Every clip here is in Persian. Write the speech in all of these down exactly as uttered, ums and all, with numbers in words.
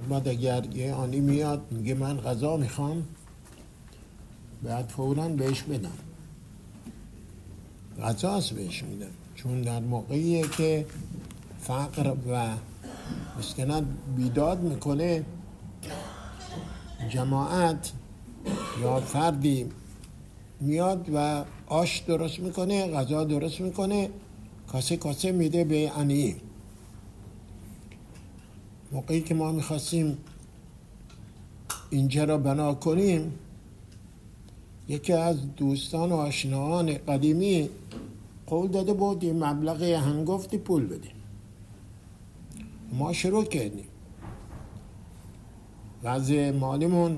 بعد اگر یه آنی میاد میگه من غذا میخوام، بعد فوراً بهش بدم، غذاست بهش میدم، چون در موقعیه که فقر و مسکنت بیداد میکنه، جماعت یا فردی میاد و آش درست میکنه، غذا درست میکنه، کاسه کاسه میده به عنی. موقعی که ما میخواستیم اینجا را بنا کنیم، یکی از دوستان و آشناهان قدیمی قول داده بود یه مبلغ هنگفتی پول بده. ما شروع کردیم، وضع مالیمون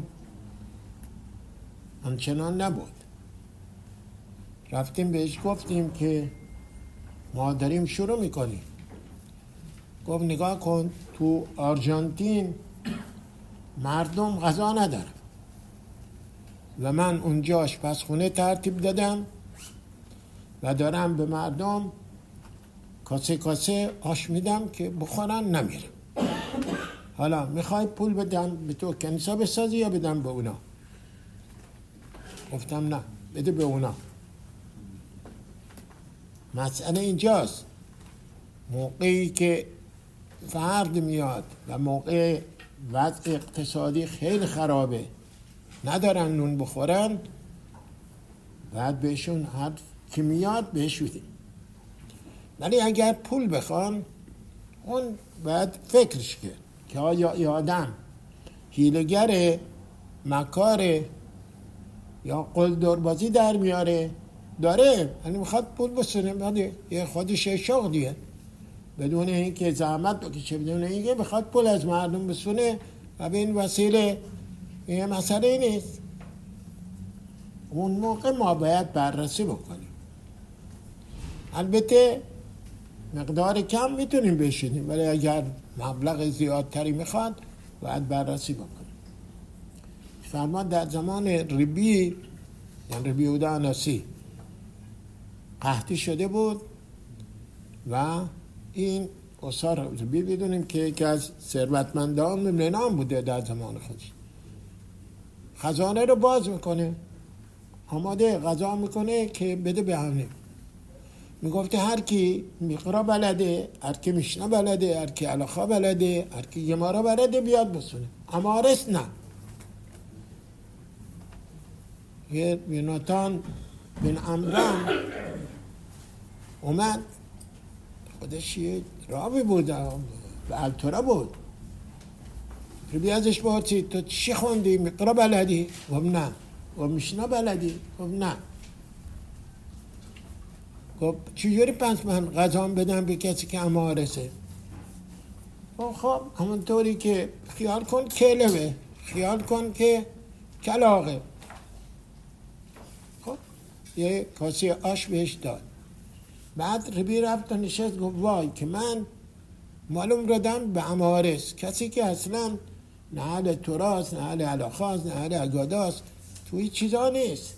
همچنان نبود. رفتیم بهش گفتیم که ما داریم شروع میکنیم. گفت نگاه کن، تو آرژانتین مردم غذا ندارن و من اونجا آشپزخونه ترتیب دادم و دارم به مردم کاسه کاسه آش میدم که بخورن نمیرم. حالا میخوای پول بدم به تو کنیسا بسازی یا بدم به اونا؟ گفتم نه، بده به اونا. مسئله اینجاست، موقعی که فرد میاد و موقع وضع اقتصادی خیلی خرابه، ندارن نون بخورن، بعد بهشون هر کی میاد بهش بدیم. ولی اگر پول بخوان، اون باید فکرش کرد که آیا ای آدم حیله‌گره، مکاره یا قلدربازی در میاره، داره یعنی میخواد پول بسونه، بعد یه خودش شغلیه، بدون اینکه زحمت بکشه، بدون اینکه بخواد پول از مردم بسونه و به این وسیله، یه مسئله نیست. اون موقع ما باید بررسی بکنیم. البته مقدار کم میتونیم بشینیم، ولی اگر مبلغ زیادتری میخواد باید بررسی بکنیم. فرمان در زمان ربی، یعنی ربی اودا اناسی، قحطی شده بود و این اسار ربی بدونیم که یکی از ثروتمندان مملنان بوده در زمان خودش. خزانه رو باز میکنه، آماده غذا میکنه که بده به همه. میگفته هر کی میقرا بلده، هر کی میشنا بلده، هر کی علاخا بلده، هر کی گمارا بلده بیاد بسونه. امارس نه. یه یوناتان بن عمران اومد، خودش یه راوی بود، به التورا بود. ربی ازش پرسید تو چی خوندی؟ میقرا بلدی؟ گفت نه. گفت میشنا بلدی؟ گفت نه. گفت چجوری پس من غذا بدم به کسی که امارسه؟ گفت خب همونطوری که خیال کن کلمه، خیال کن که کلاغه. خب یه کاسی آش بهش داد. بعد ربی رفت و نشست، گفت وای که من معلوم ردم به امارس، کسی که اصلا نه اهل توراست، نه اهل علاخاست، نه اهل اگاداست، توی چیزا نیست.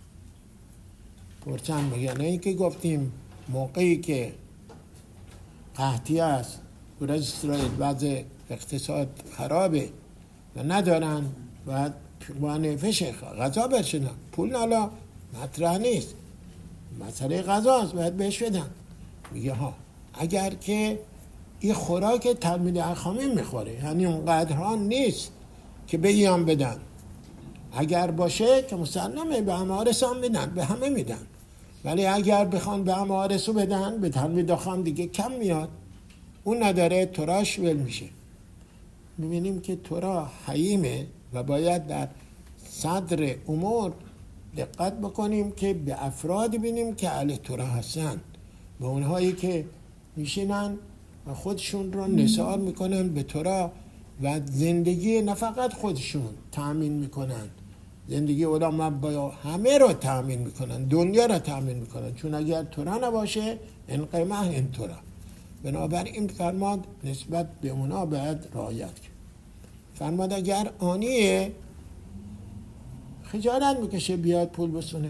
پرچم میگن این که گفتیم موقعی که قحطی است، برای اسرائیل وضع اقتصاد خرابه و ندارن و با نفش غذا برشنن، پول نالا مطرح نیست، مسئله غذا است، باید بهش بدن. میگه ها اگر که این خوراک تلمیذ اخامین میخوره، یعنی اونقدرها نیست که به ایام بدن، اگر باشه که مسلمه به امارس هم بدن، به همه میدن. ولی اگر بخوان به امارسو بدن، به تلمیذ اخام دیگه کم میاد، اون نداره توراش ول میشه. میبینیم که تورا حییمه و باید در صدر امور دقت بکنیم که به افراد بینیم که اهل تورا هستن، به اونهایی که میشینن و خودشون رو نثار میکنن به تورا و زندگی نه فقط خودشون تأمین میکنن، زندگی علما با همه رو تأمین میکنن، دنیا رو تأمین میکنن، چون اگر تورا نباشه انقمه این تورا. بنابراین فرماد نسبت به اونا باید رعایت کرد. فرماد اگر آنیه خجالت میکشه بیاد پول بسونه،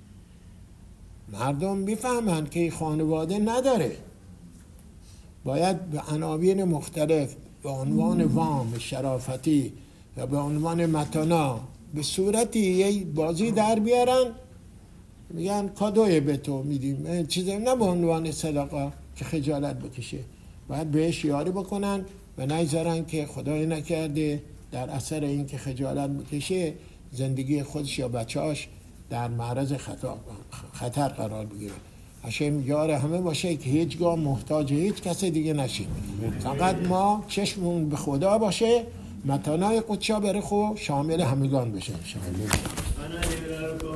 مردم میفهمن که خانواده نداره، باید به عناوین مختلف به عنوان وام شرافتی و به عنوان متانا به صورتی یه بازی در بیارن، میگن کادوی به تو میدیم، چیزی نه به عنوان صدقه که خجالت بکشه. باید بهش یاری بکنن و نگذارن که خدای نکرده در اثر این که خجالت بکشه زندگی خودش یا بچه‌اش در معرض خطا خطر قرار بگیره. هاشم یار همه باشه که هیچگاه محتاج هیچ کس دیگه نشیم، فقط ما چشممون به خدا باشه، متانای قدشا بره خو شامل همگان بشه.